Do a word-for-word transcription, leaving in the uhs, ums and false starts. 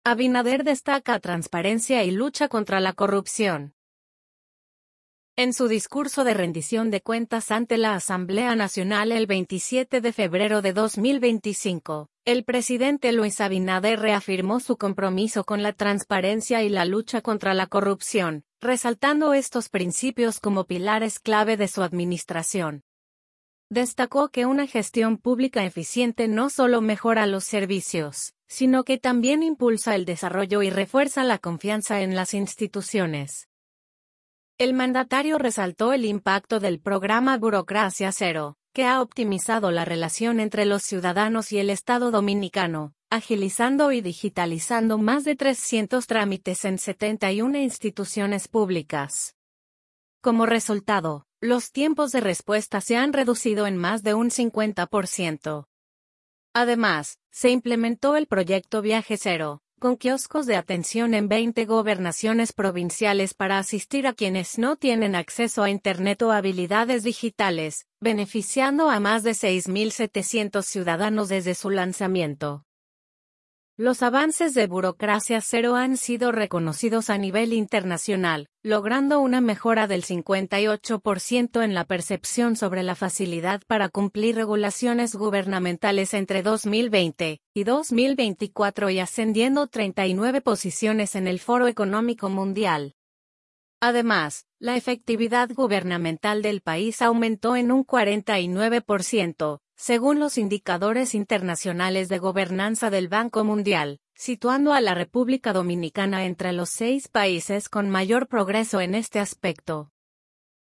Abinader destaca transparencia y lucha contra la corrupción. En su discurso de rendición de cuentas ante la Asamblea Nacional el veintisiete de febrero de dos mil veinticinco, el presidente Luis Abinader reafirmó su compromiso con la transparencia y la lucha contra la corrupción, resaltando estos principios como pilares clave de su administración. Destacó que una gestión pública eficiente no solo mejora los servicios, sino que también impulsa el desarrollo y refuerza la confianza en las instituciones. El mandatario resaltó el impacto del programa Burocracia Cero, que ha optimizado la relación entre los ciudadanos y el Estado dominicano, agilizando y digitalizando más de trescientos trámites en setenta y una instituciones públicas. Como resultado, los tiempos de respuesta se han reducido en más de un cincuenta por ciento. Además, se implementó el proyecto Viaje Cero, con kioscos de atención en veinte gobernaciones provinciales para asistir a quienes no tienen acceso a Internet o habilidades digitales, beneficiando a más de seis mil setecientos ciudadanos desde su lanzamiento. Los avances de Burocracia Cero han sido reconocidos a nivel internacional, logrando una mejora del cincuenta y ocho por ciento en la percepción sobre la facilidad para cumplir regulaciones gubernamentales entre dos mil veinte y dos mil veinticuatro y ascendiendo treinta y nueve posiciones en el Foro Económico Mundial. Además, la efectividad gubernamental del país aumentó en un cuarenta y nueve por ciento, según los indicadores internacionales de gobernanza del Banco Mundial, situando a la República Dominicana entre los seis países con mayor progreso en este aspecto.